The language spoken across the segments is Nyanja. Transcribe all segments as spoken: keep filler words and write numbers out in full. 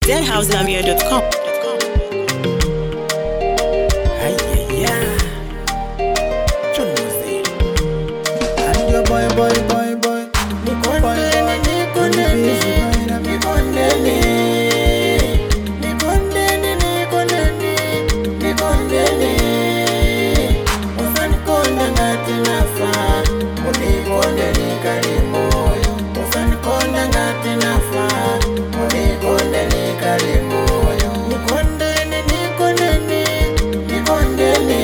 z house zambia dot com. Boy, boy, boy, boy. Nikondeni, nikondeni, nikondeni, nikondeni, nikondeni, nikondeni. Usanikonda ngati nafa, unikondeni kalimoyo. Usanikonda ngati nafa, unikondeni kalimoyo. Nikondeni, nikondeni, nikondeni.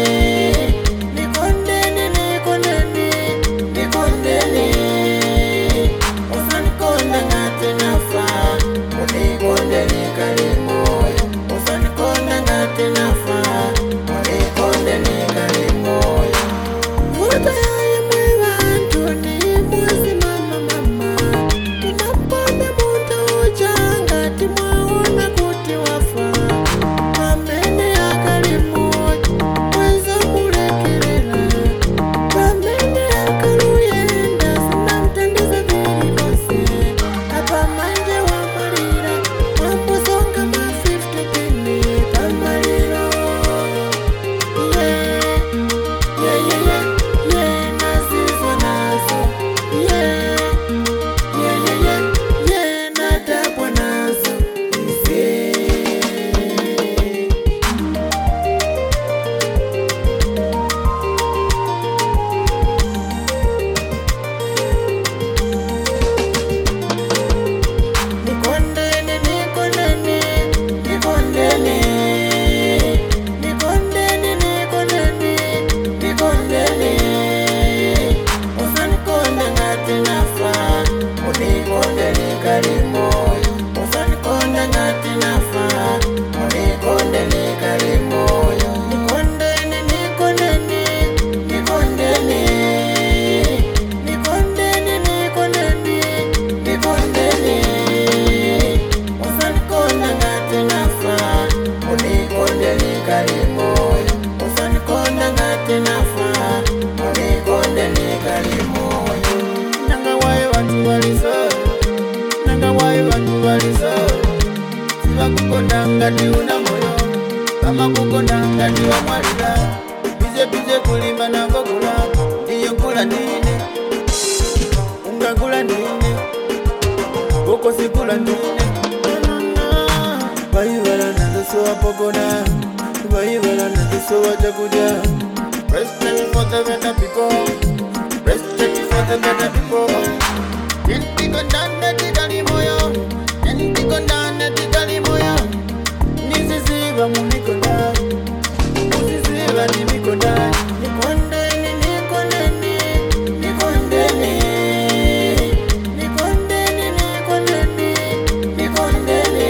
Kukonda ngati una moyo, kama kukonda ngati wa mwalira. Bize bize kulima na ngokula, ndiyo kula nini, ungakula nini, uko sikula nini. Bayiwala nanzo wapokona, bayiwala nanzo wachakuja. Respect for the better people, respect for the better people. Nintiko ndane tikali moyo, nintiko ndane tikali moyo. Nisiziba munikonda, nisiziba nimikonda. Nikondeni, nikondeni, nikondeni, nikondeni, nikondeni, nikondeni.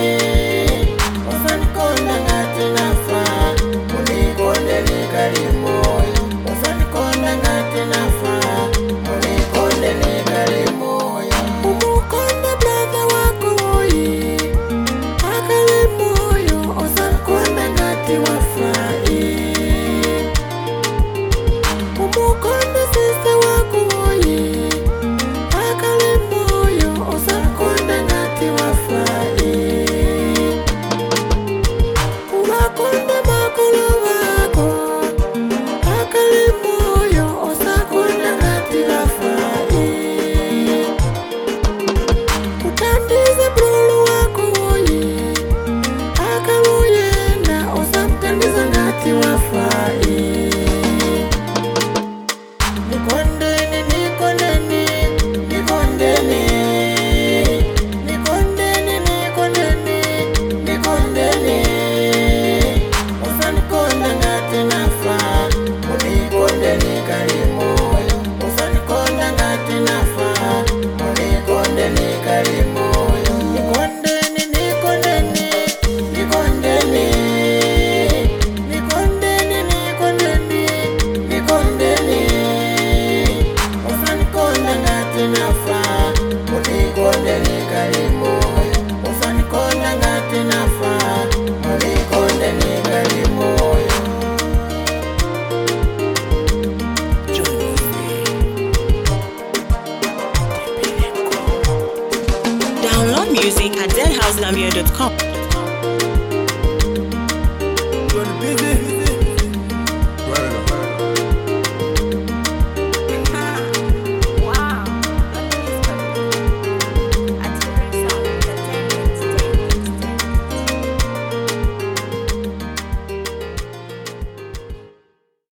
Usanikonda ngati nafa, unikondeni kalimoyo. Usanikonda ngati nafa, unikondeni kalimoyo. Umukonda brother. dot com.